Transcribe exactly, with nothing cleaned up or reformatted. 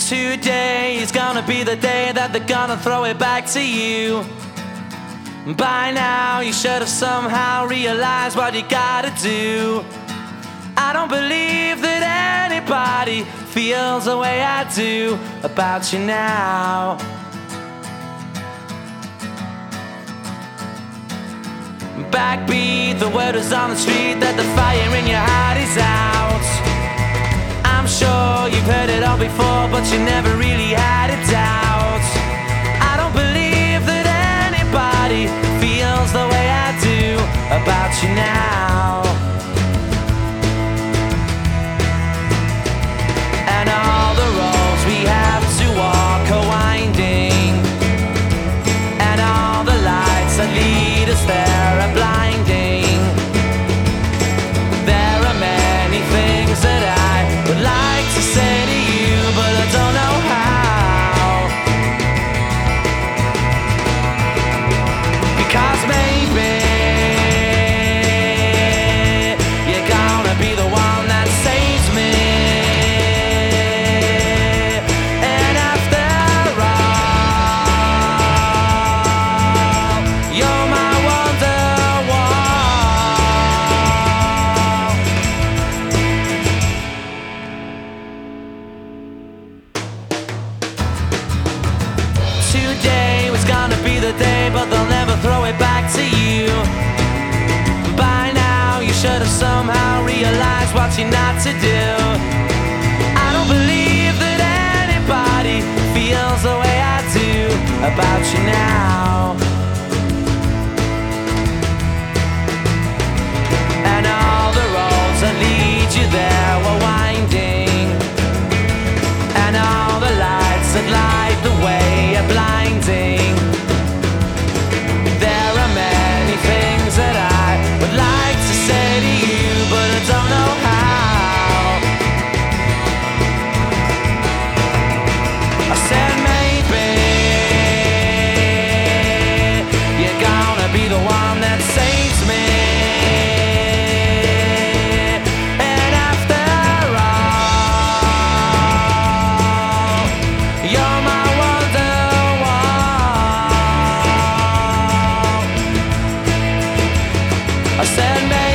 Today is gonna be the day that they're gonna throw it back to you. By now you should have somehow realized what you gotta do. I don't believe that anybody feels the way I do about you now. Backbeat, the word is on the street that the fire in your heart is out. I'm sure you've heard it all before, but you never really had a doubt. I don't believe that anybody feels the way I do about you now. And all the roads we have to walk are winding, and all the lights that lead us there are blinding. There are many things that I would like to say to you, but I don't know how. Because maybe you're gonna be the one that saves me. And after all, you're my Wonderwall. Today was gonna be the day, but they'll never throw it back to you. By now you should have somehow realized what you're not to do. I don't believe that anybody feels the way I do about you now. And all the roads that lead you there were winding, and all the lights that light the way are blinding. There are many things that I would like to say to you, but I don't know how. I said maybe you're gonna be the one that saves me. And after all, you're my Wonderwall. I said maybe